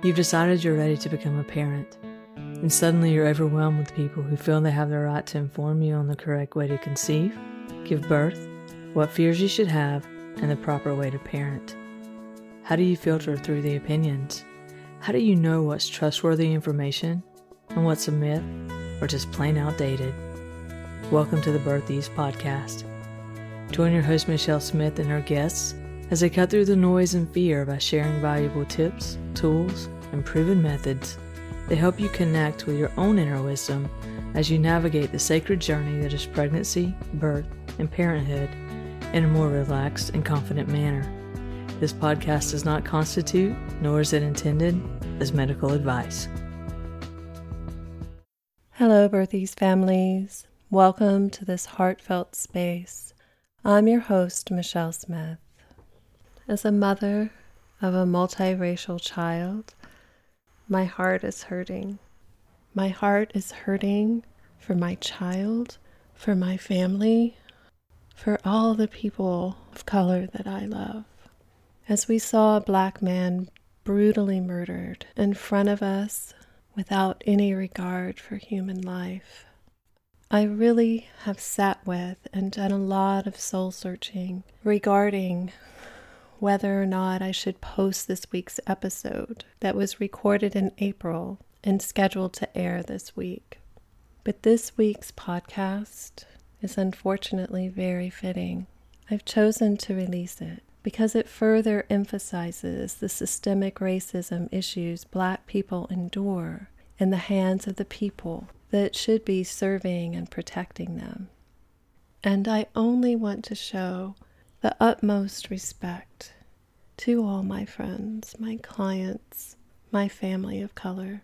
You've decided you're ready to become a parent, and suddenly you're overwhelmed with people who feel they have the right to inform you on the correct way to conceive, give birth, what fears you should have, and the proper way to parent. How do you filter through the opinions? How do you know what's trustworthy information and what's a myth or just plain outdated? Welcome to the Birth Ease podcast. Join your host Michelle Smith and her guests as they cut through the noise and fear by sharing valuable tips, tools, and proven methods that help you connect with your own inner wisdom as you navigate the sacred journey that is pregnancy, birth, and parenthood in a more relaxed and confident manner. This podcast does not constitute, nor is it intended, as medical advice. Hello, Birth Ease families. Welcome to this heartfelt space. I'm your host, Michelle Smith. As a mother of a multiracial child, my heart is hurting. My heart is hurting for my child, for my family, for all the people of color that I love. As we saw a Black man brutally murdered in front of us without any regard for human life, I really have sat with and done a lot of soul searching regarding whether or not I should post this week's episode that was recorded in April and scheduled to air this week. But this week's podcast is unfortunately very fitting. I've chosen to release it because it further emphasizes the systemic racism issues Black people endure in the hands of the people that should be serving and protecting them. And I only want to show the utmost respect to all my friends, my clients, my family of color.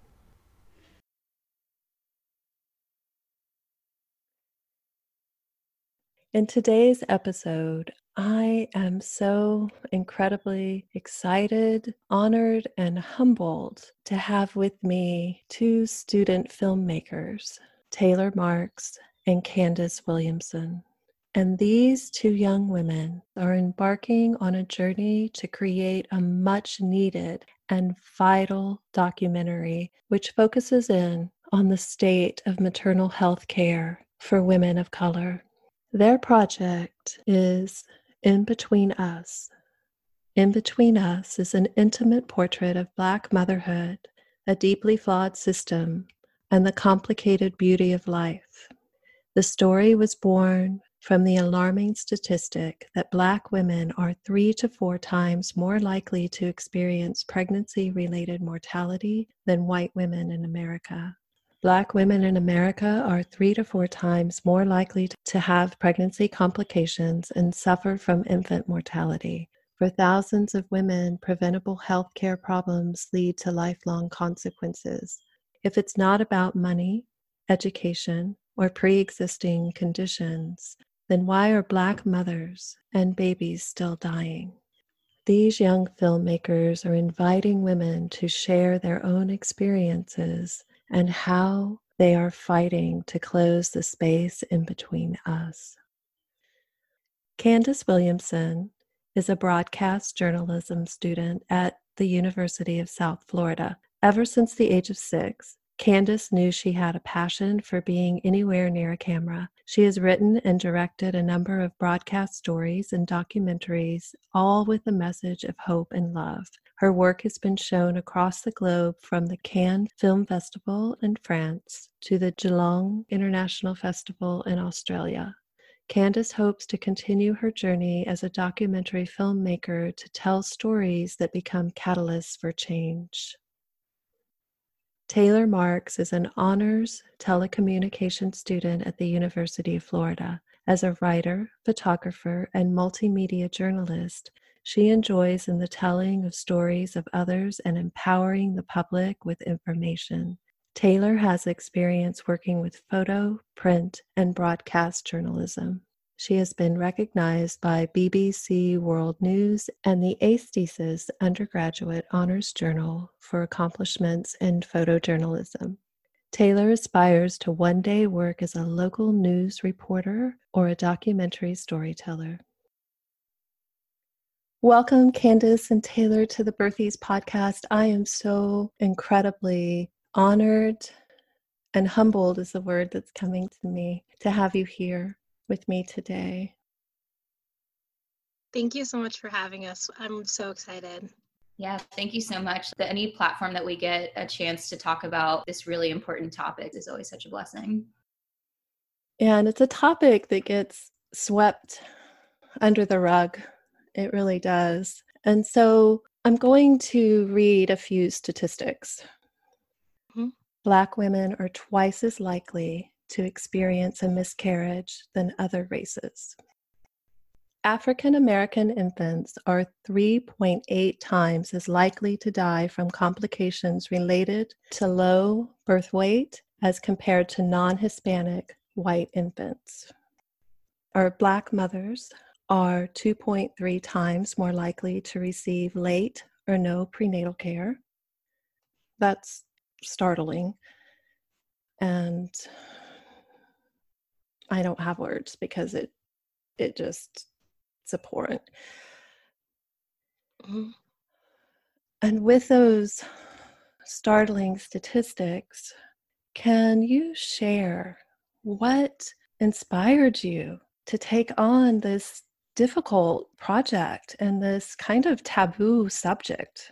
In today's episode, I am so incredibly excited, honored, and humbled to have with me two student filmmakers, Taylor Marks and Candace Williamson. And these two young women are embarking on a journey to create a much-needed and vital documentary which focuses in on the state of maternal health care for women of color. Their project is In Between Us. In Between Us is an intimate portrait of Black motherhood, a deeply flawed system, and the complicated beauty of life. The story was born from the alarming statistic that Black women are 3 to 4 times more likely to experience pregnancy-related mortality than white women in America. Black women in America are 3 to 4 times more likely to have pregnancy complications and suffer from infant mortality. For thousands of women, preventable health care problems lead to lifelong consequences. If it's not about money, education, or pre-existing conditions, then why are Black mothers and babies still dying? These young filmmakers are inviting women to share their own experiences and how they are fighting to close the space in between us. Candace Williamson is a broadcast journalism student at the University of South Florida. Ever since the age of 6, Candace knew she had a passion for being anywhere near a camera. She has written and directed a number of broadcast stories and documentaries, all with a message of hope and love. Her work has been shown across the globe, from the Cannes Film Festival in France to the Geelong International Festival in Australia. Candace hopes to continue her journey as a documentary filmmaker to tell stories that become catalysts for change. Taylor Marks is an honors telecommunications student at the University of Florida. As a writer, photographer, and multimedia journalist, she enjoys in the telling of stories of others and empowering the public with information. Taylor has experience working with photo, print, and broadcast journalism. She has been recognized by BBC World News and the Aesthesis Undergraduate Honors Journal for accomplishments in photojournalism. Taylor aspires to one day work as a local news reporter or a documentary storyteller. Welcome, Candace and Taylor, to the Birthies podcast. I am so incredibly honored and humbled is the word that's coming to me to have you here with me today. Thank you so much for having us. I'm so excited. Yeah, thank you so much. Any platform that we get a chance to talk about this really important topic is always such a blessing. And it's a topic that gets swept under the rug. It really does. And so I'm going to read a few statistics. Mm-hmm. Black women are twice as likely to experience a miscarriage than other races. African American infants are 3.8 times as likely to die from complications related to low birth weight as compared to non-Hispanic white infants. Our Black mothers are 2.3 times more likely to receive late or no prenatal care. That's startling. And I don't have words because it's abhorrent. Mm-hmm. And with those startling statistics, can you share what inspired you to take on this difficult project and this kind of taboo subject?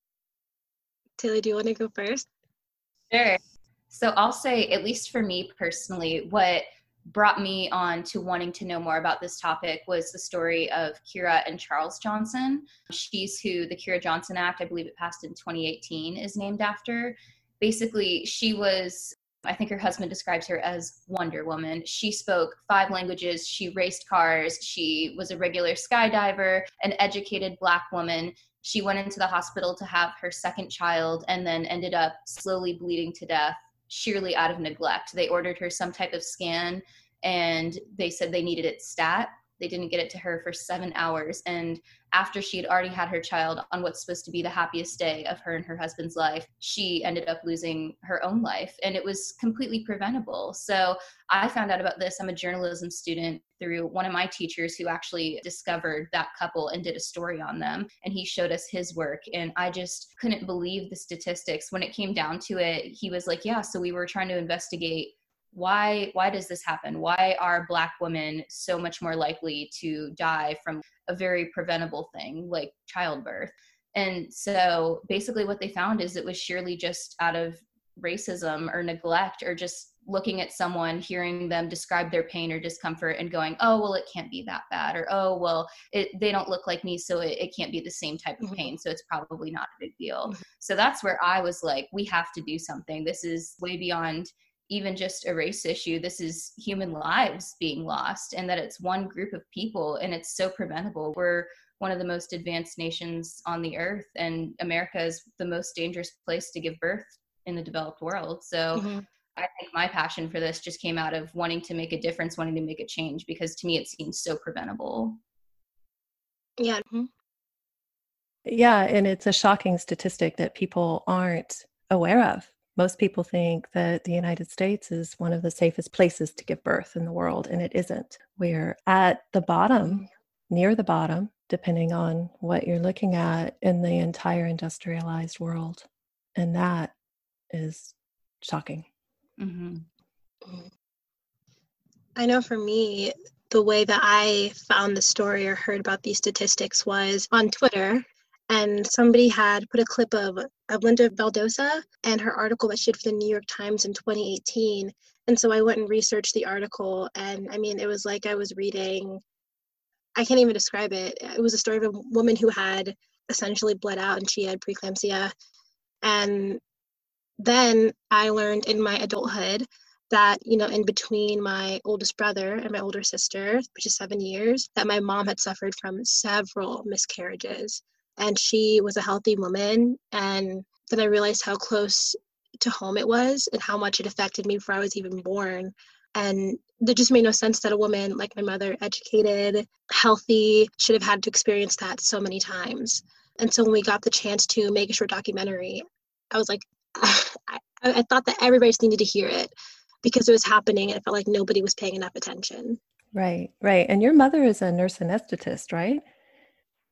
Taylor, do you want to go first? Sure. So I'll say, at least for me personally, what brought me on to wanting to know more about this topic was the story of Kira and Charles Johnson. She's who the Kira Johnson Act, I believe it passed in 2018, is named after. Basically, she was, I think her husband describes her as Wonder Woman. She spoke 5 languages. She raced cars. She was a regular skydiver, an educated Black woman. She went into the hospital to have her second child and then ended up slowly bleeding to death, sheerly out of neglect. They ordered her some type of scan and they said they needed it stat. They didn't get it to her for 7 hours. And after she had already had her child on what's supposed to be the happiest day of her and her husband's life, she ended up losing her own life. And it was completely preventable. So I found out about this. I'm a journalism student through one of my teachers who actually discovered that couple and did a story on them. And he showed us his work. And I just couldn't believe the statistics. When it came down to it, he was like, yeah, so we were trying to investigate why does this happen? Why are Black women so much more likely to die from a very preventable thing like childbirth? And so basically what they found is it was sheerly just out of racism or neglect, or just looking at someone, hearing them describe their pain or discomfort and going, oh, well, it can't be that bad. Or, oh, well, they don't look like me, so it can't be the same type of pain. So it's probably not a big deal. So that's where I was like, we have to do something. This is way beyond even just a race issue. This is human lives being lost, and that it's one group of people and it's so preventable. We're one of the most advanced nations on the earth, and America is the most dangerous place to give birth in the developed world. So I think my passion for this just came out of wanting to make a difference, wanting to make a change, because to me it seems so preventable. Yeah. Yeah, and it's a shocking statistic that people aren't aware of. Most people think that the United States is one of the safest places to give birth in the world, and it isn't. We're at the bottom, near the bottom, depending on what you're looking at, in the entire industrialized world. And that is shocking. Mm-hmm. I know for me, the way that I found the story or heard about these statistics was on Twitter. And somebody had put a clip of Linda Valdosa and her article that she did for the New York Times in 2018. And so I went and researched the article. And I mean, it was like I was reading, I can't even describe it. It was a story of a woman who had essentially bled out and she had preeclampsia. And then I learned in my adulthood that, you know, in between my oldest brother and my older sister, which is 7 years, that my mom had suffered from several miscarriages. And she was a healthy woman. And then I realized how close to home it was and how much it affected me before I was even born. And it just made no sense that a woman like my mother, educated, healthy, should have had to experience that so many times. And so when we got the chance to make a short documentary, I was like, I thought that everybody just needed to hear it because it was happening and it felt like nobody was paying enough attention. Right, right. And your mother is a nurse anesthetist, right?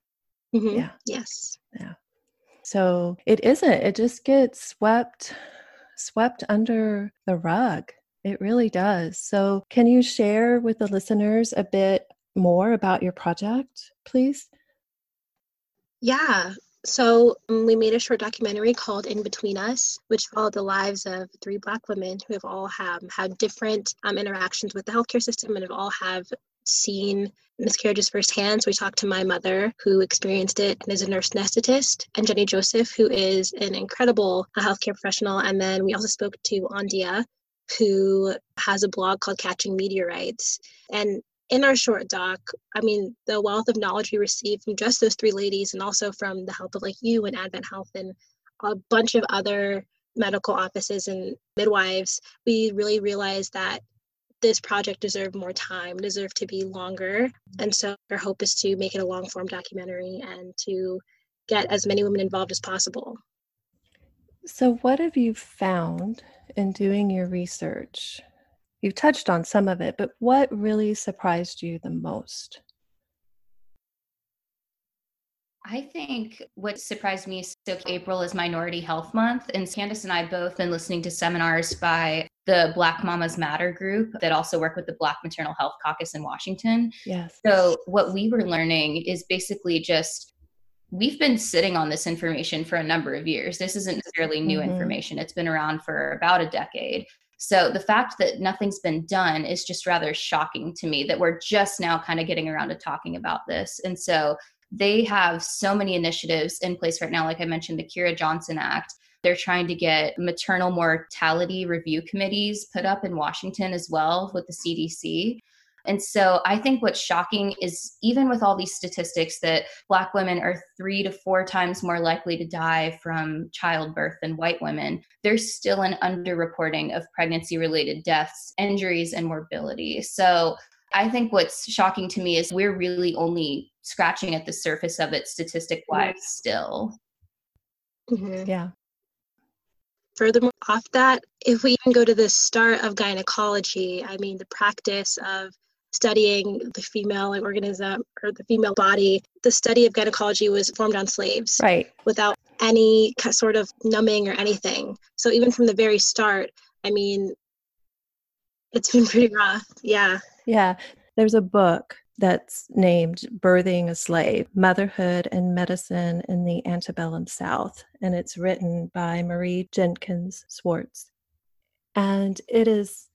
Yeah. Yes. Yeah. So it just gets swept under the rug. It really does. So can you share with the listeners a bit more about your project, please? Yeah. So we made a short documentary called In Between Us, which followed the lives of 3 Black women who have all had different interactions with the healthcare system and have all have seen miscarriages firsthand. So we talked to my mother, who experienced it and is a nurse anesthetist, and Jenny Joseph, who is an incredible healthcare professional. And then we also spoke to Andia, who has a blog called Catching Meteorites. And in our short doc, I mean, the wealth of knowledge we received from just those 3 ladies and also from the help of like you and Advent Health and a bunch of other medical offices and midwives, we really realized that this project deserved more time, deserved to be longer. And so our hope is to make it a long form documentary and to get as many women involved as possible. So what have you found in doing your research? You've touched on some of it, but what really surprised you the most? I think what surprised me is so April is Minority Health Month, and Candace and I both been listening to seminars by the Black Mamas Matter group that also work with the Black Maternal Health Caucus in Washington. Yes. So what we were learning is basically just we've been sitting on this information for a number of years. This isn't necessarily new information. It's been around for about a decade. So the fact that nothing's been done is just rather shocking to me, that we're just now kind of getting around to talking about this. And so they have so many initiatives in place right now. Like I mentioned, the Kira Johnson Act. They're trying to get maternal mortality review committees put up in Washington as well with the CDC. And so I think what's shocking is even with all these statistics that Black women are 3 to 4 times more likely to die from childbirth than white women, there's still an underreporting of pregnancy-related deaths, injuries, and morbidity. So I think what's shocking to me is we're really only scratching at the surface of it statistic-wise still. Yeah. Furthermore, off that, if we even go to the start of gynecology, I mean, the practice of studying the female organism or the female body, the study of gynecology was formed on slaves, Right, without any sort of numbing or anything. So even from the very start, I mean, it's been pretty rough. Yeah. Yeah. There's a book that's named Birthing a Slave, Motherhood and Medicine in the Antebellum South. And it's written by Marie Jenkins Swartz. And it is,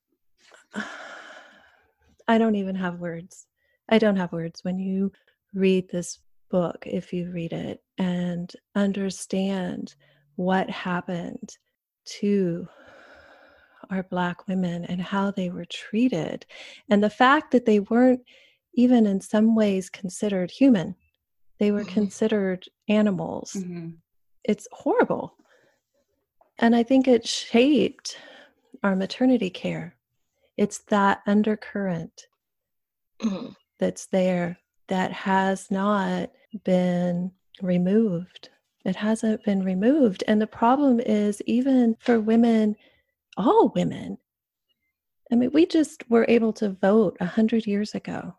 I don't even have words. I don't have words when you read this book, if you read it and understand what happened to our Black women and how they were treated. And the fact that they weren't even in some ways considered human. They were considered animals. It's horrible. And I think it shaped our maternity care. It's that undercurrent that's there that has not been removed. It hasn't been removed. And the problem is, even for women, all women, I mean, we just were able to vote 100 years ago.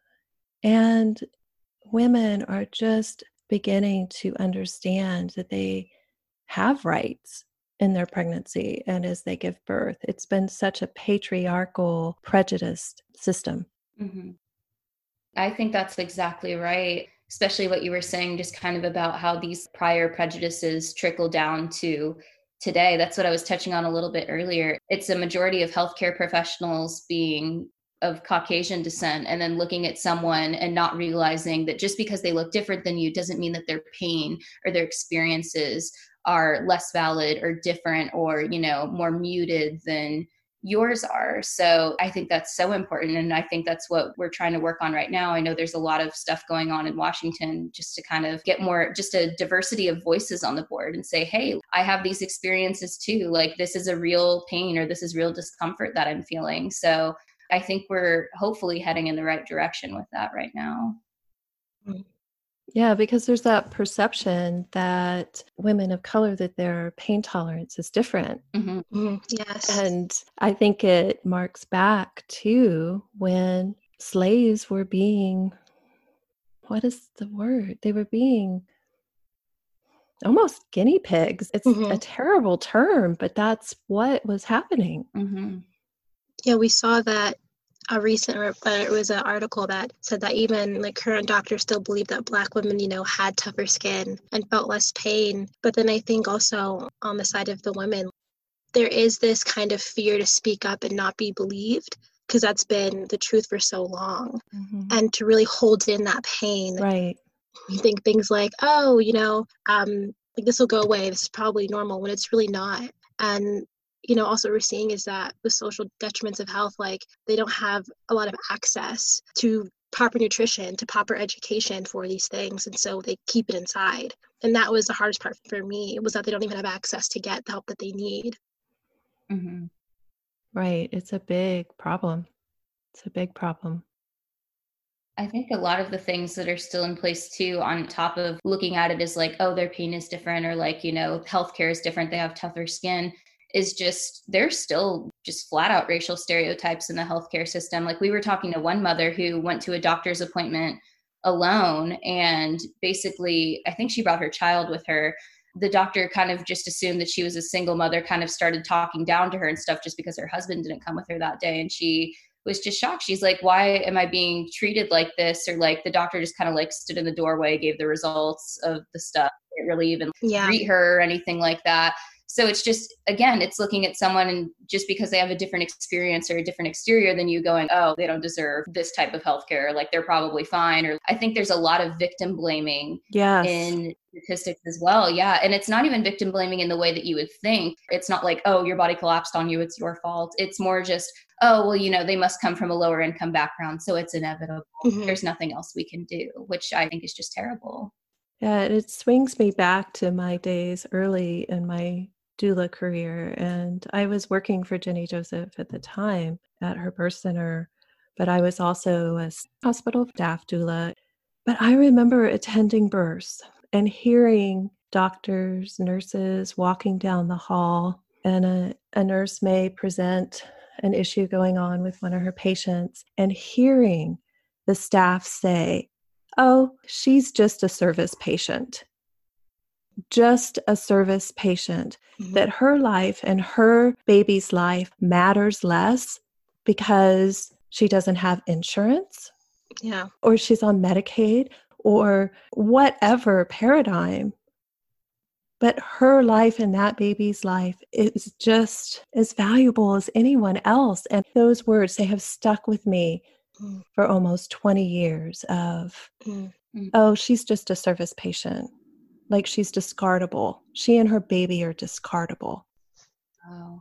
And women are just beginning to understand that they have rights in their pregnancy and as they give birth. It's been such a patriarchal, prejudiced system. I think that's exactly right, especially what you were saying, just kind of about how these prior prejudices trickle down to today. That's what I was touching on a little bit earlier. It's a majority of healthcare professionals being of Caucasian descent, and then looking at someone and not realizing that just because they look different than you doesn't mean that their pain or their experiences are less valid or different or, you know, more muted than yours are. So I think that's so important. And I think that's what we're trying to work on right now. I know there's a lot of stuff going on in Washington just to kind of get more, just a diversity of voices on the board and say, hey, I have these experiences too. Like, this is a real pain or this is real discomfort that I'm feeling. So I think we're hopefully heading in the right direction with that right now. Yeah, because there's that perception that women of color, that their pain tolerance is different. Yes. And I think it marks back to when slaves were being what is the word? They were being almost guinea pigs. It's a terrible term, but that's what was happening. Mm-hmm. Yeah, we saw that it was an article that said that even like current doctors still believe that Black women, had tougher skin and felt less pain. But then I think also on the side of the women, there is this kind of fear to speak up and not be believed, because that's been the truth for so long. And to really hold in that pain. Right. You think things like, oh, like this will go away. This is probably normal, when it's really not. And also what we're seeing is that the social detriments of health, like they don't have a lot of access to proper nutrition, to proper education for these things. And so they keep it inside. And that was the hardest part for me, was that they don't even have access to get the help that they need. Mm-hmm. Right. It's a big problem. It's a big problem. I think a lot of the things that are still in place too, on top of looking at it as like, oh, their pain is different, or like, healthcare is different, they have tougher skin, is just, there's still just flat out racial stereotypes in the healthcare system. Like, we were talking to one mother who went to a doctor's appointment alone, and basically, I think she brought her child with her. The doctor kind of just assumed that she was a single mother, kind of started talking down to her and stuff just because her husband didn't come with her that day. And she was just shocked. She's like, why am I being treated like this? Or like, the doctor just kind of like stood in the doorway, gave the results of the stuff, didn't really even greet her or anything like that. So it's just, again, it's looking at someone, and just because they have a different experience or a different exterior than you, going, oh, they don't deserve this type of healthcare, like they're probably fine. Or I think there's a lot of victim blaming in statistics as well. Yeah. And it's not even victim blaming in the way that you would think. It's not like, oh, your body collapsed on you, it's your fault. It's more just, oh, well, they must come from a lower income background, so it's inevitable. There's nothing else we can do, which I think is just terrible. Yeah, it swings me back to my days early in my doula career. And I was working for Jenny Joseph at the time at her birth center, but I was also a hospital staff doula. But I remember attending births and hearing doctors, nurses walking down the hall, and a nurse may present an issue going on with one of her patients, and hearing the staff say, oh, she's just a service patient. Just a service patient, that her life and her baby's life matters less because she doesn't have insurance, or she's on Medicaid, or whatever paradigm. But her life and that baby's life is just as valuable as anyone else. And those words, they have stuck with me for almost 20 years of, oh, she's just a service patient. Like, she's discardable. She and her baby are discardable. Oh.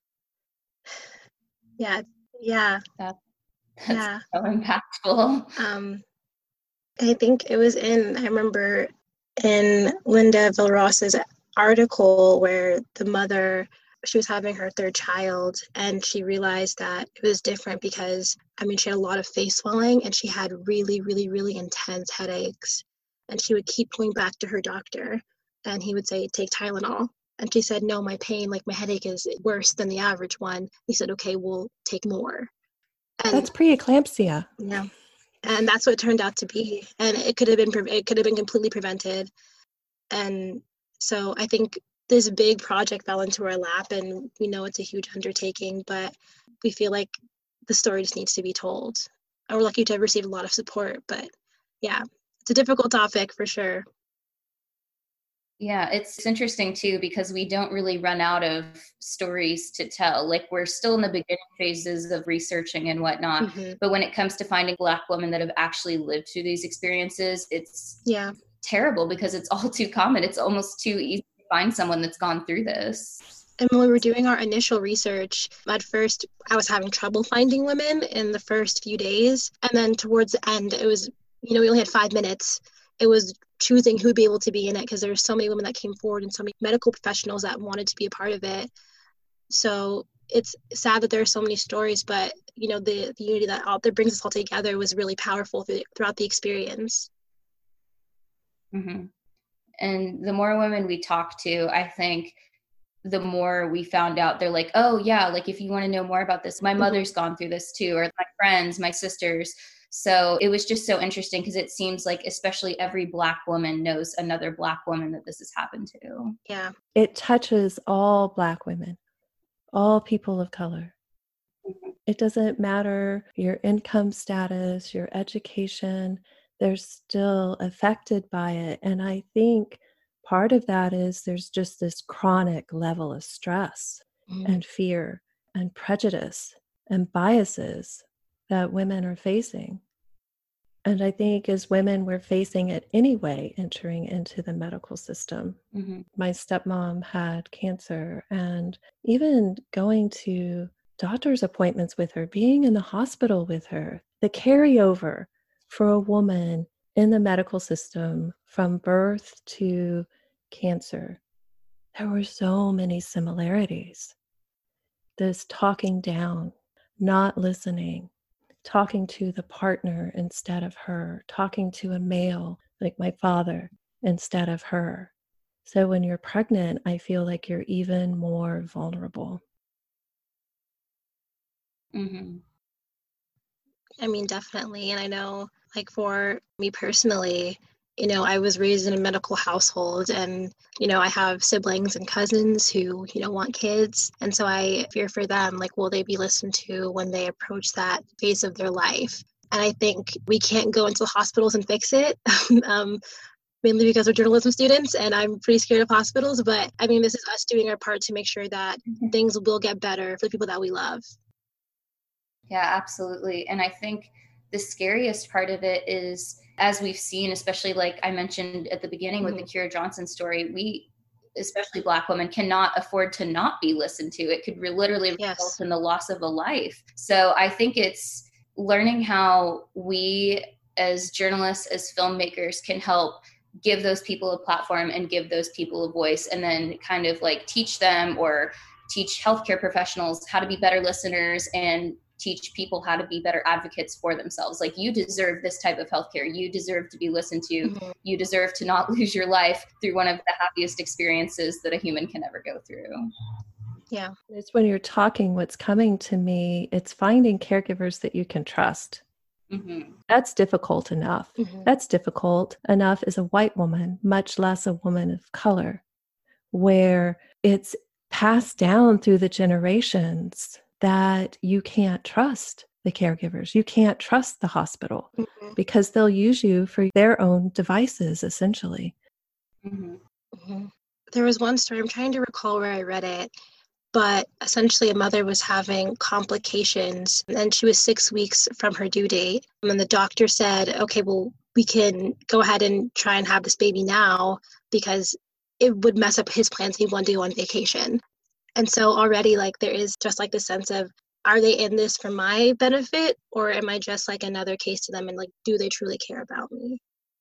Yeah. That's so impactful. I think it was I remember in Linda Villaros's article, where the mother, she was having her third child, and she realized that it was different because, she had a lot of face swelling, and she had really, really, really intense headaches. And she would keep going back to her doctor, and he would say, take Tylenol. And she said, no, my pain, like my headache is worse than the average one. He said, okay, we'll take more. And that's preeclampsia. Yeah. And that's what it turned out to be. And it could have been completely prevented. And so I think this big project fell into our lap, and we know it's a huge undertaking, but we feel like the story just needs to be told. And we're lucky to have received a lot of support, but yeah, it's a difficult topic for sure. Yeah, it's interesting too, because we don't really run out of stories to tell. Like, we're still in the beginning phases of researching and whatnot. But when it comes to finding Black women that have actually lived through these experiences, it's terrible, because it's all too common. It's almost too easy to find someone that's gone through this. And when we were doing our initial research, at first I was having trouble finding women in the first few days. And then towards the end, it was, we only had 5 minutes. It was choosing who'd be able to be in it, because there were so many women that came forward and so many medical professionals that wanted to be a part of it. So it's sad that there are so many stories, but the unity that brings us all together was really powerful throughout the experience. And the more women we talk to, I think the more we found out, they're like, oh yeah, like if you want to know more about this, my mother's gone through this too, or my friends, my sisters. So it was just so interesting because it seems like especially every Black woman knows another Black woman that this has happened to. Yeah. It touches all Black women, all people of color. It doesn't matter your income status, your education, they're still affected by it. And I think part of that is there's just this chronic level of stress and fear and prejudice and biases that women are facing. And I think as women, we're facing it anyway, entering into the medical system. My stepmom had cancer, and even going to doctor's appointments with her, being in the hospital with her, the carryover for a woman in the medical system from birth to cancer, there were so many similarities. This talking down, not listening, talking to the partner instead of her, talking to a male like my father instead of her. So when you're pregnant, I feel like you're even more vulnerable. I mean, definitely. And I know, like, for me personally, I was raised in a medical household, and, I have siblings and cousins who, want kids. And so I fear for them, like, will they be listened to when they approach that phase of their life? And I think we can't go into hospitals and fix it. Mainly because we're journalism students and I'm pretty scared of hospitals. But I mean, this is us doing our part to make sure that things will get better for the people that we love. Yeah, absolutely. And I think the scariest part of it is, as we've seen, especially like I mentioned at the beginning with the Kira Johnson story, we, especially Black women, cannot afford to not be listened to. It could literally result in the loss of a life. So I think it's learning how we as journalists, as filmmakers, can help give those people a platform and give those people a voice, and then kind of like teach them or teach healthcare professionals how to be better listeners and teach people how to be better advocates for themselves. Like, you deserve this type of healthcare. You deserve to be listened to. You deserve to not lose your life through one of the happiest experiences that a human can ever go through. Yeah. It's when you're talking, what's coming to me, it's finding caregivers that you can trust. That's difficult enough. That's difficult enough as a white woman, much less a woman of color, where it's passed down through the generations that you can't trust the caregivers. You can't trust the hospital because they'll use you for their own devices, essentially. There was one story, I'm trying to recall where I read it, but essentially a mother was having complications and she was 6 weeks from her due date. And the doctor said, okay, well, we can go ahead and try and have this baby now because it would mess up his plans. He wanted to go on vacation. And so already, like, there is just like the sense of, are they in this for my benefit, or am I just like another case to them, and like, do they truly care about me?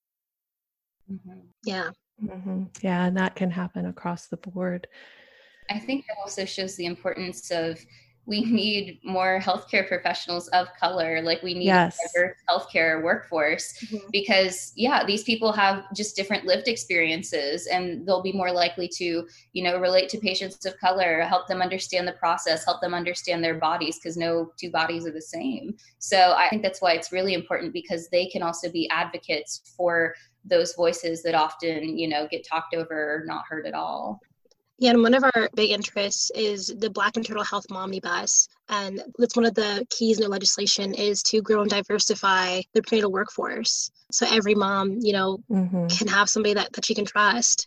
Yeah. Yeah, and that can happen across the board. I think it also shows the importance of, we need more healthcare professionals of color. Like, we need a diverse healthcare workforce because, these people have just different lived experiences, and they'll be more likely to, relate to patients of color, help them understand the process, help them understand their bodies, because no two bodies are the same. So I think that's why it's really important, because they can also be advocates for those voices that often, get talked over or not heard at all. Yeah, and one of our big interests is the Black Maternal Health Momnibus. And that's one of the keys in the legislation, is to grow and diversify the prenatal workforce. So every mom, can have somebody that she can trust.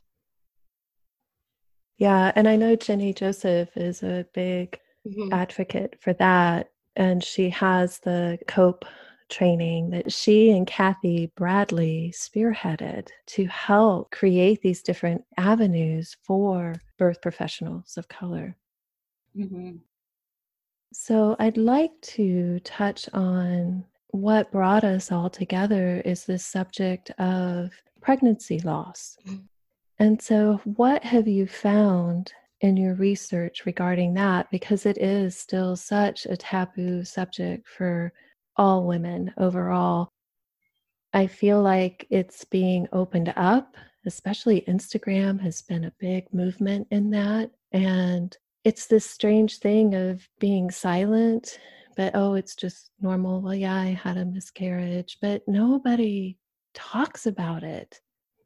Yeah, and I know Jenny Joseph is a big advocate for that. And she has the COPE training that she and Kathy Bradley spearheaded to help create these different avenues for birth professionals of color. So I'd like to touch on what brought us all together is this subject of pregnancy loss. And so what have you found in your research regarding that? Because it is still such a taboo subject for all women overall. I feel like it's being opened up, especially Instagram has been a big movement in that. And it's this strange thing of being silent, But, oh, it's just normal. Well, yeah, I had a miscarriage, but nobody talks about it.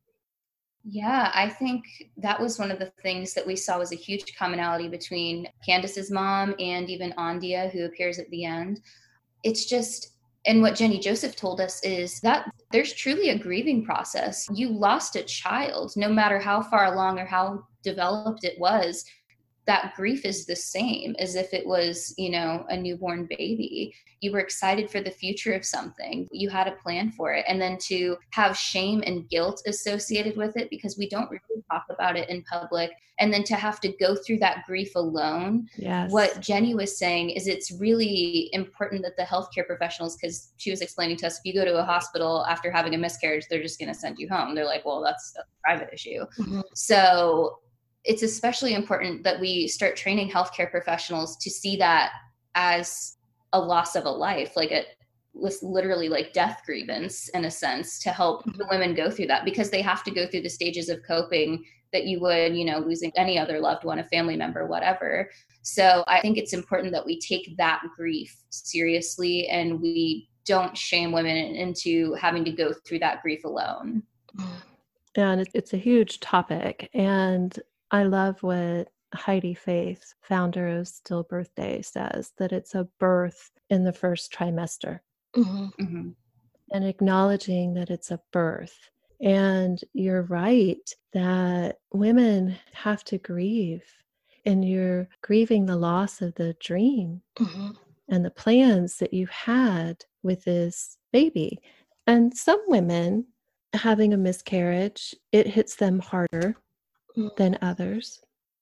Yeah, I think that was one of the things that we saw was a huge commonality between Candace's mom and even Andia, who appears at the end. It's just, and what Jenny Joseph told us is that there's truly a grieving process. You lost a child, no matter how far along or how developed it was, that grief is the same as if it was, a newborn baby. You were excited for the future of something. You had a plan for it. And then to have shame and guilt associated with it because we don't really talk about it in public. And then to have to go through that grief alone. Yes. What Jenny was saying is it's really important that the healthcare professionals, because she was explaining to us, if you go to a hospital after having a miscarriage, they're just going to send you home. They're like, well, that's a private issue. Mm-hmm. So it's especially important that we start training healthcare professionals to see that as a loss of a life, like it was literally like death grievance in a sense, to help the women go through that, because they have to go through the stages of coping that you would, losing any other loved one, a family member, whatever. So I think it's important that we take that grief seriously and we don't shame women into having to go through that grief alone. And it's a huge topic. And I love what Heidi Faith, founder of Stillbirth Day, says, that it's a birth in the first trimester. Mm-hmm. Mm-hmm. And acknowledging that it's a birth. And you're right that women have to grieve, and you're grieving the loss of the dream and the plans that you had with this baby. And some women having a miscarriage, it hits them harder than others.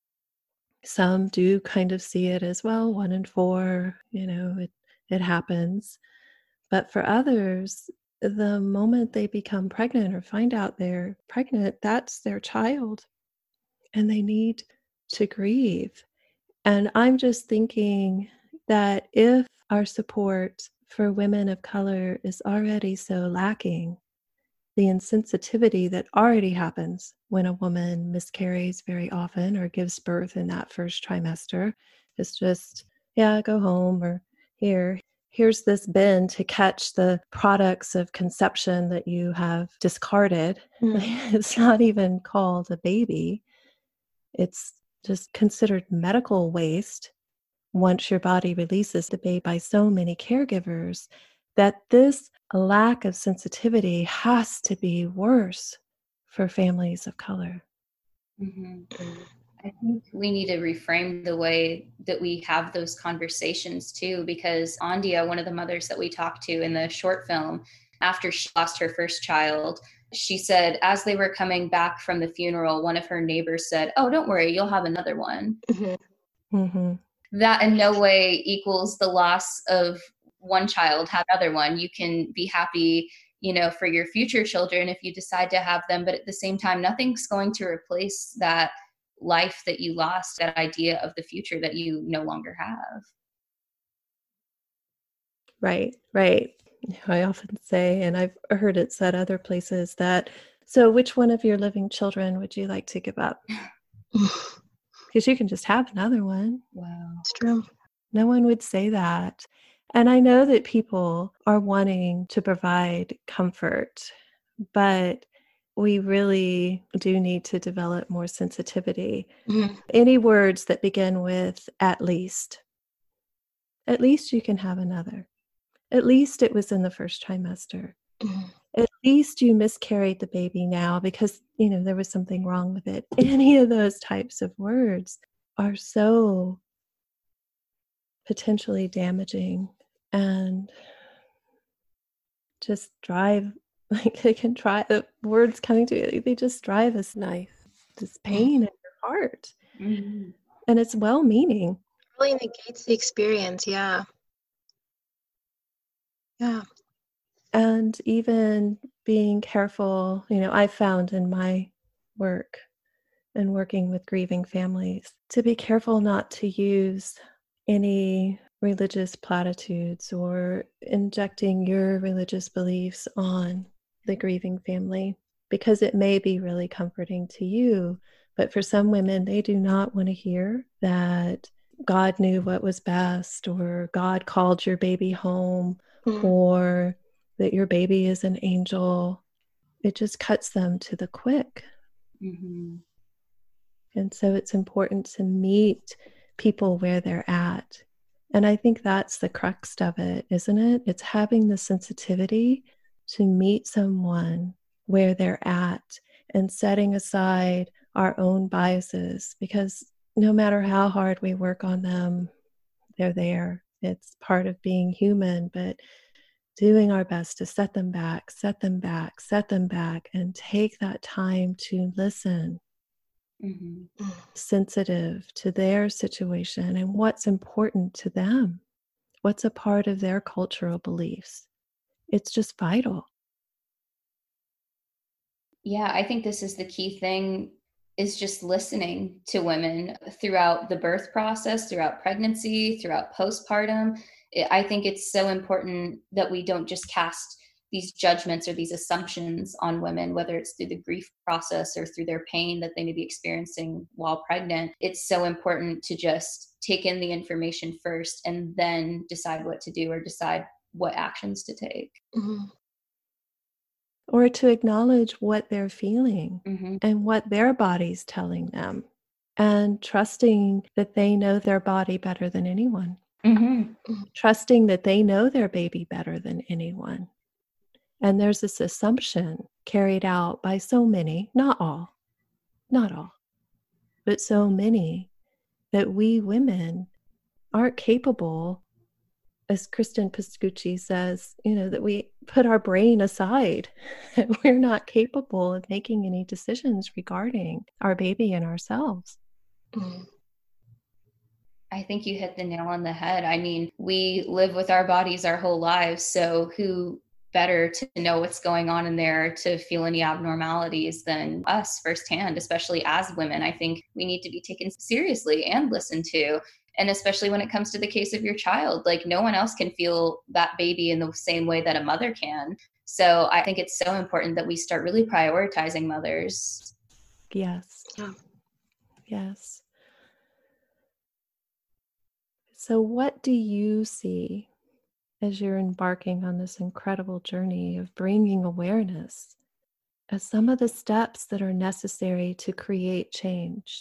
Some do kind of see it as, well, 1 in 4, it happens. But for others, the moment they become pregnant or find out they're pregnant, that's their child, and they need to grieve. And I'm just thinking that if our support for women of color is already so lacking, the insensitivity that already happens when a woman miscarries very often or gives birth in that first trimester is just, yeah, go home, or here's this bin to catch the products of conception that you have discarded. It's not even called a baby. It's just considered medical waste once your body releases the baby by so many caregivers, that this lack of sensitivity has to be worse for families of color. Mm-hmm. I think we need to reframe the way that we have those conversations too, because Andia, one of the mothers that we talked to in the short film, after she lost her first child, she said as they were coming back from the funeral, one of her neighbors said, "Oh, don't worry, you'll have another one." Mm-hmm. Mm-hmm. That in no way equals the loss of one child, have another one. You can be happy, for your future children if you decide to have them. But at the same time, nothing's going to replace that life that you lost, that idea of the future that you no longer have. Right. I often say, and I've heard it said other places, that, so which one of your living children would you like to give up? Because you can just have another one. Wow. It's true. No one would say that. And I know that people are wanting to provide comfort, but we really do need to develop more sensitivity. Mm-hmm. Any words that begin with at least you can have another. At least it was in the first trimester. Mm-hmm. At least you miscarried the baby now because, there was something wrong with it. Any of those types of words are so potentially damaging and just drive, like they can drive, the words coming to you, they just drive this knife, this pain in your heart. Mm-hmm. And it's well-meaning. Really negates the experience, yeah. Yeah. And even being careful, I found in my work and working with grieving families to be careful not to use any religious platitudes or injecting your religious beliefs on the grieving family, because it may be really comforting to you, but for some women, they do not want to hear that God knew what was best, or God called your baby home, Mm. or that your baby is an angel. It just cuts them to the quick. Mm-hmm. And so it's important to meet people where they're at. And I think that's the crux of it, isn't it? It's having the sensitivity to meet someone where they're at and setting aside our own biases, because no matter how hard we work on them, they're there. It's part of being human, but doing our best to set them back, set them back, set them back, and take that time to listen, Mm-hmm. sensitive to their situation and what's important to them, what's a part of their cultural beliefs. It's just vital. Yeah, I think this is the key thing, is just listening to women throughout the birth process, throughout pregnancy, throughout postpartum. I think it's so important that we don't just cast these judgments or these assumptions on women, whether it's through the grief process or through their pain that they may be experiencing while pregnant. It's so important to just take in the information first and then decide what to do or decide what actions to take. Mhm. Or to acknowledge what they're feeling Mm-hmm. and what their body's telling them, and trusting that they know their body better than anyone, Mm-hmm. trusting that they know their baby better than anyone. And there's this assumption carried out by so many, not all, but so many, that we women aren't capable, as Kristen Pascucci says, that we put our brain aside, that we're not capable of making any decisions regarding our baby and ourselves. Mhm. I think you hit the nail on the head. I mean, we live with our bodies our whole lives. So who better to know what's going on in there, to feel any abnormalities, than us firsthand, especially as women. I think we need to be taken seriously and listened to. And especially when it comes to the case of your child, like no one else can feel that baby in the same way that a mother can. So I think it's so important that we start really prioritizing mothers. Yes. Yeah. Yes. So, what do you see as you're embarking on this incredible journey of bringing awareness as some of the steps that are necessary to create change?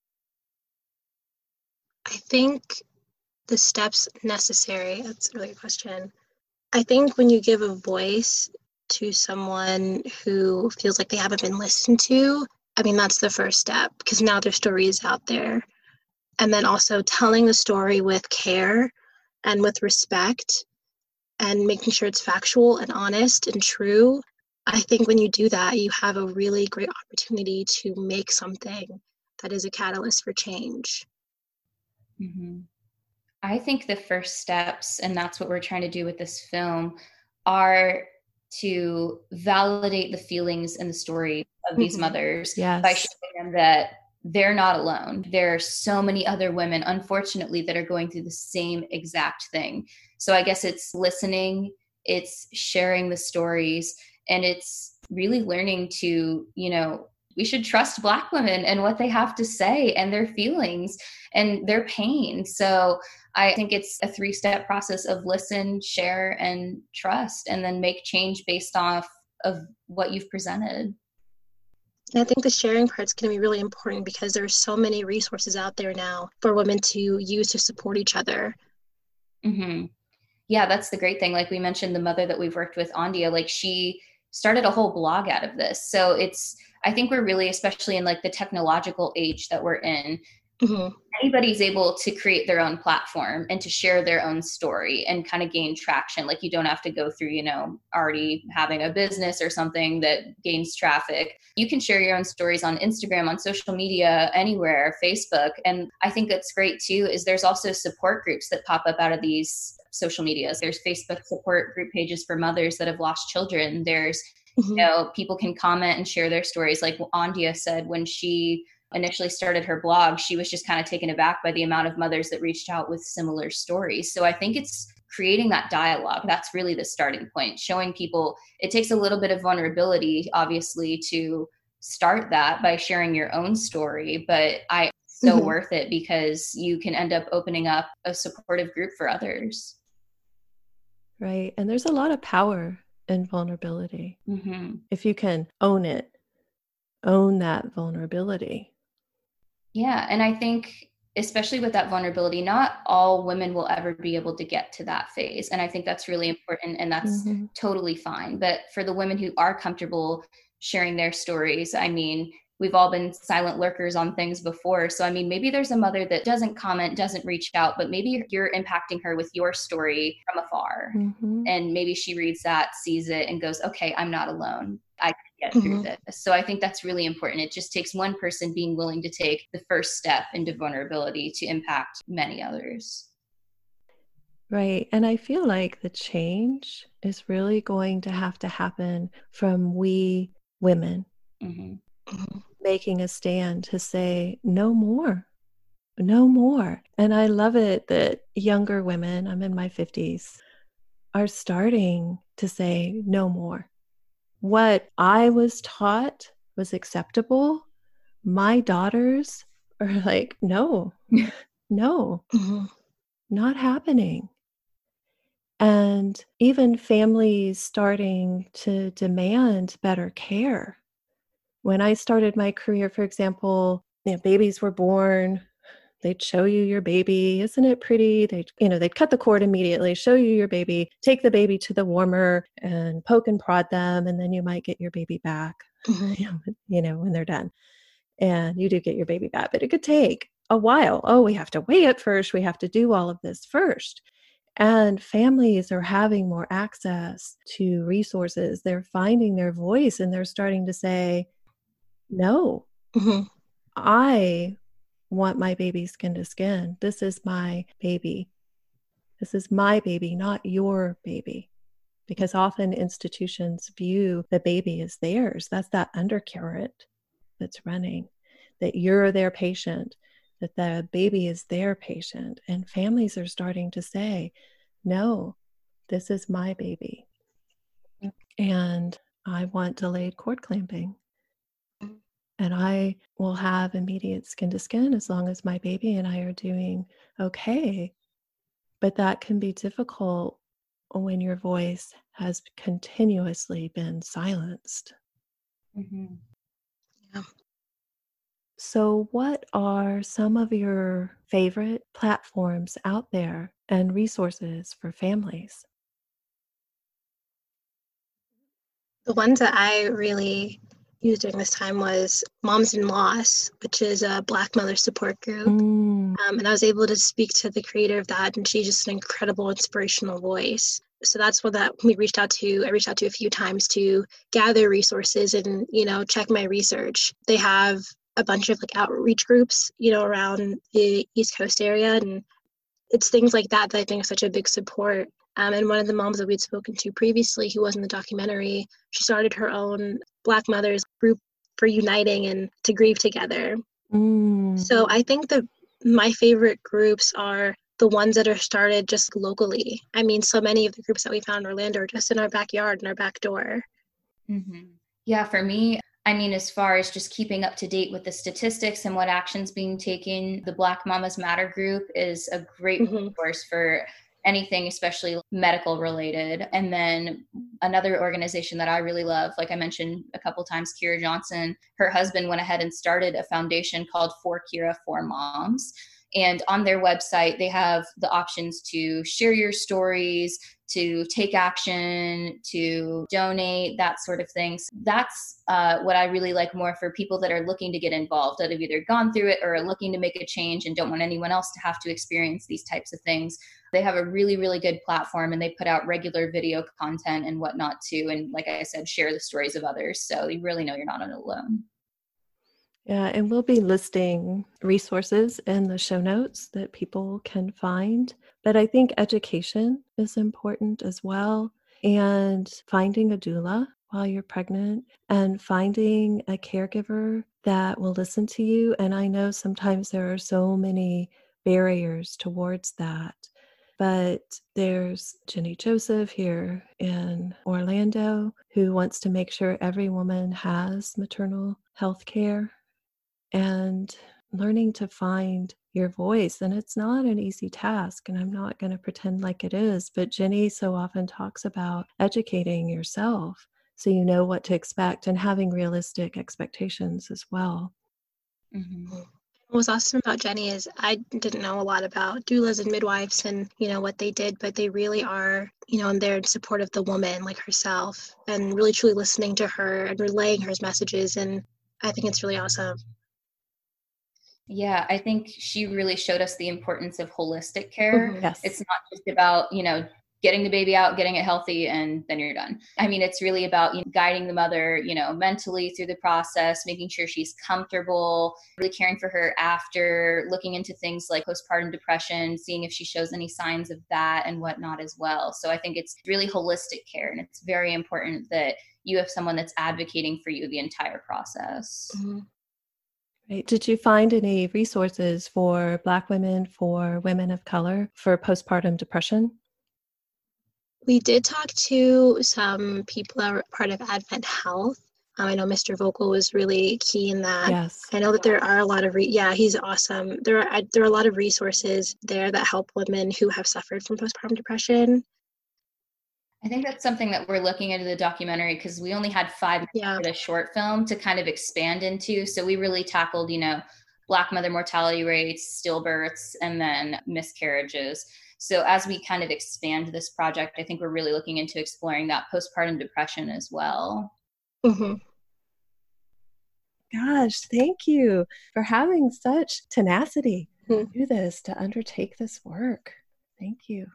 I think the steps necessary, that's a really good question. I think when you give a voice to someone who feels like they haven't been listened to, I mean, that's the first step, because now their story is out there. And then also telling the story with care and with respect and making sure it's factual and honest and true. I think when you do that, you have a really great opportunity to make something that is a catalyst for change. Mm-hmm. I think the first steps, and that's what we're trying to do with this film, are to validate the feelings and the story of these mothers by Yes. showing them that they're not alone. There are so many other women, unfortunately, that are going through the same exact thing. So I guess it's listening, it's sharing the stories, and it's really learning to, we should trust Black women and what they have to say and their feelings and their pain. So I think it's a 3-step process of listen, share, and trust, and then make change based off of what you've presented. And I think the sharing part is going to be really important because there are so many resources out there now for women to use to support each other. Mm-hmm. Yeah, that's the great thing. Like we mentioned, the mother that we've worked with, Andia, like she started a whole blog out of this. So I think we're really, especially in like the technological age that we're in, anybody's able to create their own platform and to share their own story and kind of gain traction. Like you don't have to go through, already having a business or something that gains traffic. You can share your own stories on Instagram, on social media, anywhere, Facebook. And I think that's great too, is there's also support groups that pop up out of these social medias. There's Facebook support group pages for mothers that have lost children. There's, people can comment and share their stories. Like Andia said, when she initially started her blog, she was just kind of taken aback by the amount of mothers that reached out with similar stories. So I think it's creating that dialogue. That's really the starting point. Showing people, it takes a little bit of vulnerability, obviously, to start that by sharing your own story. But I so Mhm. worth it because you can end up opening up a supportive group for others. Right. And there's a lot of power in vulnerability. Mm-hmm. If you can own it, own that vulnerability. Yeah. And I think, especially with that vulnerability, not all women will ever be able to get to that phase. And I think that's really important and that's Mhm. totally fine. But for the women who are comfortable sharing their stories, I mean, we've all been silent lurkers on things before. So, I mean, maybe there's a mother that doesn't comment, doesn't reach out, but maybe you're impacting her with your story from afar. Mhm. And maybe she reads that, sees it, and goes, okay, I'm not alone. I can get through Mhm. this. So I think that's really important. It just takes one person being willing to take the first step into vulnerability to impact many others. Right. And I feel like the change is really going to happen from we women Mm-hmm. Mhm. making a stand to say, no more, no more. And I love it that younger women, I'm in my 50s, are starting to say, no more. What I was taught was acceptable. My daughters are like, no, no, Mhm. not happening. And even families starting to demand better care. When I started my career, for example, babies were born, they'd show you your baby. Isn't it pretty? They'd cut the cord immediately, show you your baby, take the baby to the warmer and poke and prod them, and then you might get your baby back, Mhm. when they're done. And you do get your baby back, but it could take a while. Oh, we have to weigh it first. We have to do all of this first. And families are having more access to resources. They're finding their voice and they're starting to say, no, Mhm. I want my baby skin to skin. This is my baby. This is my baby, not your baby. Because often institutions view the baby as theirs. That's that undercurrent that's running, that you're their patient, that the baby is their patient. And families are starting to say, no, this is my baby. And I want delayed cord clamping. And I will have immediate skin to skin as long as my baby and I are doing okay. But that can be difficult when your voice has continuously been silenced. Mm-hmm. Yeah. So, what are some of your favorite platforms out there and resources for families? The ones that I really used during this time was Moms in Loss, which is a Black mother support group. Mm, And I was able to speak to the creator of that, and she's just an incredible, inspirational voice. So that's what that we reached out to. I reached out to a few times to gather resources and check my research. They have a bunch of like outreach groups, around the East Coast area, and it's things like that I think are such a big support. And one of the moms that we'd spoken to previously, who was in the documentary, she started her own Black mothers group for uniting and to grieve together. mm. So I think that my favorite groups are the ones that are started just locally. I mean, so many of the groups that we found in Orlando are just in our backyard and our back door. Mm-hmm. Yeah, for me, I mean, as far as just keeping up to date with the statistics and what actions being taken, the Black Mamas Matter group is a great Mm-hmm. resource for anything, especially medical related. And then another organization that I really love, like I mentioned a couple times, Kira Johnson, her husband went ahead and started a foundation called For Kira for Moms. And on their website, they have the options to share your stories, to take action, to donate, that sort of thing. So that's what I really like more for people that are looking to get involved, that have either gone through it or are looking to make a change and don't want anyone else to have to experience these types of things. They have a really, really good platform and they put out regular video content and whatnot too. And like I said, share the stories of others. So you really know you're not alone. Yeah, and we'll be listing resources in the show notes that people can find. But I think education is important as well. And finding a doula while you're pregnant and finding a caregiver that will listen to you. And I know sometimes there are so many barriers towards that. But there's Jenny Joseph here in Orlando who wants to make sure every woman has maternal health care. And learning to find your voice. And it's not an easy task, and I'm not going to pretend like it is. But Jenny so often talks about educating yourself so you know what to expect and having realistic expectations as well. Mm-hmm. What was awesome about Jenny is I didn't know a lot about doulas and midwives and, what they did, but they really are, and they're in support of the woman like herself and really truly listening to her and relaying her messages. And I think it's really awesome. Yeah, I think she really showed us the importance of holistic care. Mhm. Yes. It's not just about, getting the baby out, getting it healthy, and then you're done. I mean, it's really about guiding the mother, mentally through the process, making sure she's comfortable, really caring for her after, looking into things like postpartum depression, seeing if she shows any signs of that and whatnot as well. So I think it's really holistic care, and it's very important that you have someone that's advocating for you the entire process. Mhm. Right. Did you find any resources for Black women, for women of color, for postpartum depression? We did talk to some people that were part of Advent Health. I know Mr. Vogel was really key in that. Yes. I know that there are a lot of, he's awesome. There are a lot of resources there that help women who have suffered from postpartum depression. I think that's something that we're looking into the documentary, because we only had 5 minutes for the short film to kind of expand into. So we really tackled, Black mother mortality rates, stillbirths, and then miscarriages. So as we kind of expand this project, I think we're really looking into exploring that postpartum depression as well. Mm-hmm. Gosh, thank you for having such tenacity to do this, to undertake this work. Thank you.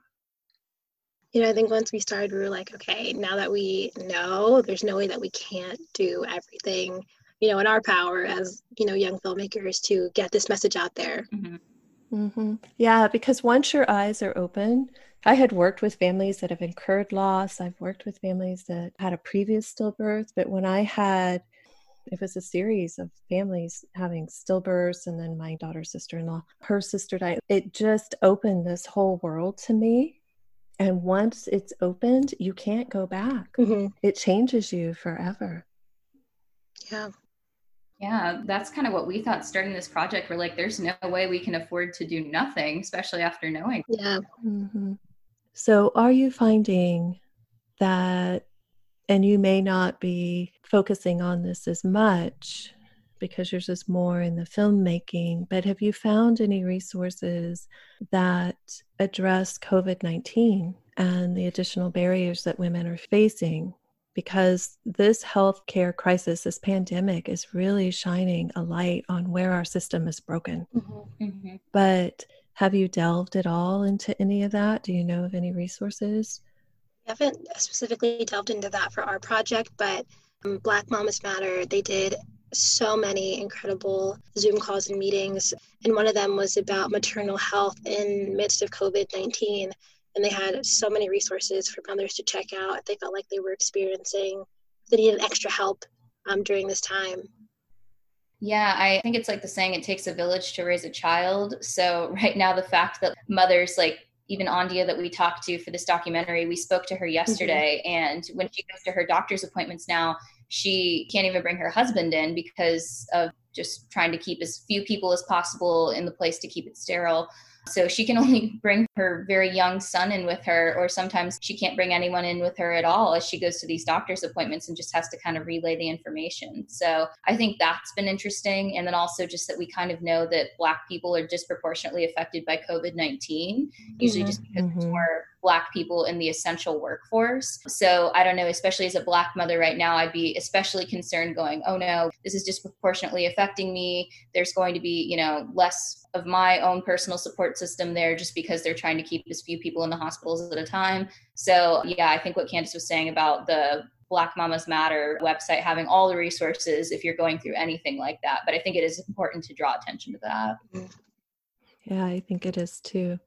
I think once we started, we were like, okay, now that we know, there's no way that we can't do everything, in our power as, young filmmakers to get this message out there. Mm-hmm. Mm-hmm. Yeah, because once your eyes are open, I had worked with families that have incurred loss. I've worked with families that had a previous stillbirth, but when it was a series of families having stillbirths, and then my daughter's sister-in-law, her sister died. It just opened this whole world to me. And once it's opened, you can't go back. Mm-hmm. It changes you forever. Yeah. Yeah, that's kind of what we thought starting this project. We're like, there's no way we can afford to do nothing, especially after knowing. Yeah. Mm-hmm. So are you finding that, and you may not be focusing on this as much because yours is more in the filmmaking, but have you found any resources that address COVID-19 and the additional barriers that women are facing? Because this healthcare crisis, this pandemic, is really shining a light on where our system is broken. Mm-hmm. Mm-hmm. But have you delved at all into any of that? Do you know of any resources? We haven't specifically delved into that for our project, but Black Mamas Matter, they did so many incredible Zoom calls and meetings. And one of them was about maternal health in midst of COVID-19. And they had so many resources for mothers to check out. They felt like they were experiencing, they needed extra help during this time. Yeah, I think it's like the saying, it takes a village to raise a child. So right now, the fact that mothers like even Andia that we talked to for this documentary, we spoke to her yesterday. Mm-hmm. And when she goes to her doctor's appointments now, she can't even bring her husband in because of just trying to keep as few people as possible in the place to keep it sterile. So she can only bring her very young son in with her, or sometimes she can't bring anyone in with her at all as she goes to these doctor's appointments and just has to kind of relay the information. So I think that's been interesting. And then also just that we kind of know that Black people are disproportionately affected by COVID-19, usually just because there's more Black people in the essential workforce. So I don't know, especially as a Black mother right now, I'd be especially concerned going, oh no, this is disproportionately affecting me. There's going to be, less of my own personal support system there just because they're trying to keep as few people in the hospitals at a time. So yeah, I think what Candace was saying about the Black Mamas Matter website having all the resources if you're going through anything like that. But I think it is important to draw attention to that. Yeah, I think it is too.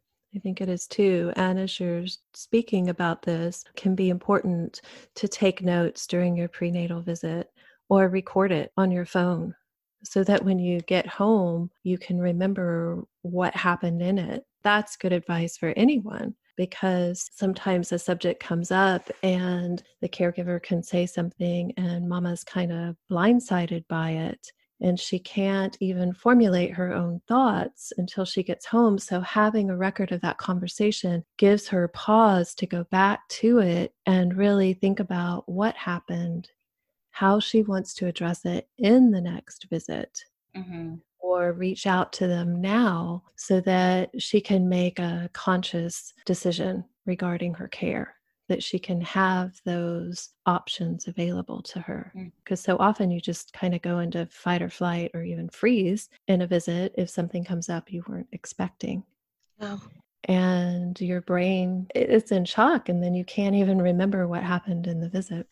And as you're speaking about this, it can be important to take notes during your prenatal visit or record it on your phone so that when you get home, you can remember what happened in it. That's good advice for anyone, because sometimes a subject comes up and the caregiver can say something and mama's kind of blindsided by it. and she can't even formulate her own thoughts until she gets home. So having a record of that conversation gives her pause to go back to it and really think about what happened, how she wants to address it in the next visit, or reach out to them now so that she can make a conscious decision regarding her care, that she can have those options available to her. Because so often you just kind of go into fight or flight or even freeze in a visit if something comes up you weren't expecting. Oh. And your brain, it's in shock, and then you can't even remember what happened in the visit.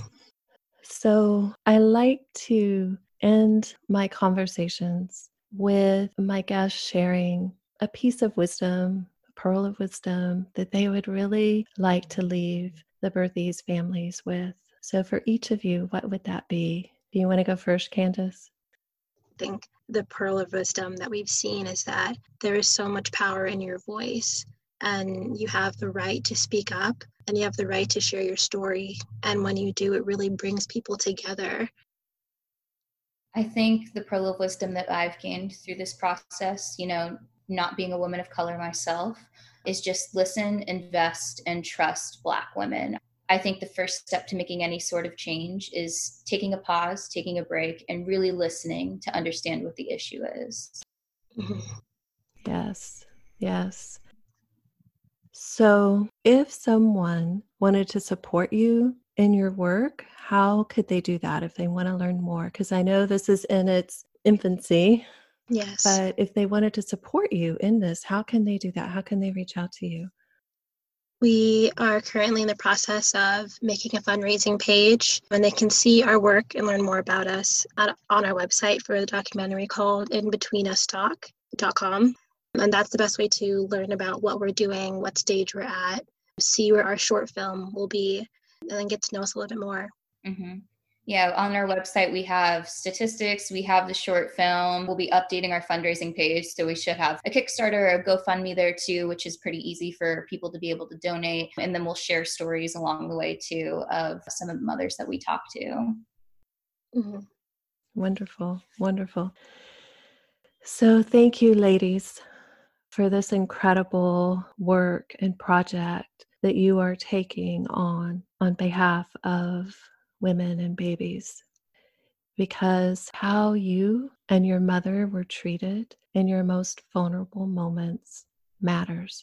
So I like to end my conversations with my guests sharing a piece of wisdom, a pearl of wisdom that they would really like to leave the birthies families with. So for each of you, what would that be? Do you want to go first, Candace? I think the pearl of wisdom that we've seen is that there is so much power in your voice, and you have the right to speak up, and you have the right to share your story. And when you do, it really brings people together. I think the pearl of wisdom that I've gained through this process, not being a woman of color myself, is just listen, invest, and trust Black women. I think the first step to making any sort of change is taking a pause, taking a break, and really listening to understand what the issue is. Yes, yes. So if someone wanted to support you in your work, how could they do that if they want to learn more? Because I know this is in its infancy. Yes. But if they wanted to support you in this, how can they do that? How can they reach out to you? We are currently in the process of making a fundraising page, and they can see our work and learn more about us on our website for the documentary called InBetweenUsTalk.com. And that's the best way to learn about what we're doing, what stage we're at, see where our short film will be, and then get to know us a little bit more. Yeah, on our website, we have statistics, we have the short film, we'll be updating our fundraising page. So we should have a Kickstarter or a GoFundMe there too, which is pretty easy for people to be able to donate. And then we'll share stories along the way too of some of the mothers that we talk to. Wonderful, wonderful. So thank you, ladies, for this incredible work and project that you are taking on behalf of women and babies, because how you and your mother were treated in your most vulnerable moments matters.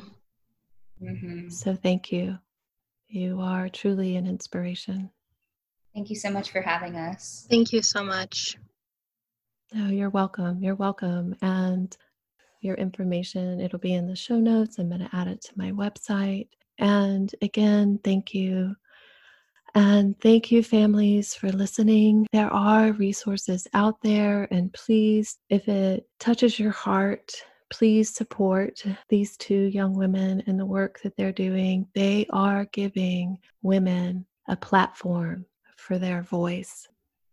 So thank you. You are truly an inspiration. Thank you so much for having us. Thank you so much. Oh, you're welcome. You're welcome. And your information, it'll be in the show notes. I'm going to add it to my website. And again, thank you. And thank you, families, for listening. There are resources out there, and please, if it touches your heart, please support these two young women and the work that they're doing. They are giving women a platform for their voice.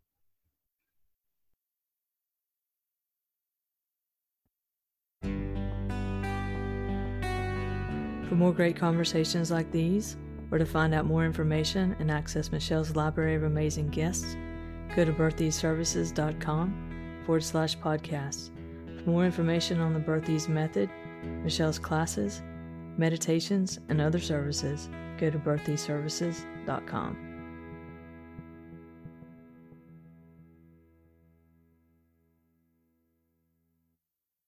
For more great conversations like these, or to find out more information and access Michelle's library of amazing guests, go to birthiesservices.com/podcast. For more information on the Birthies method, Michelle's classes, meditations, and other services, go to birthiesservices.com.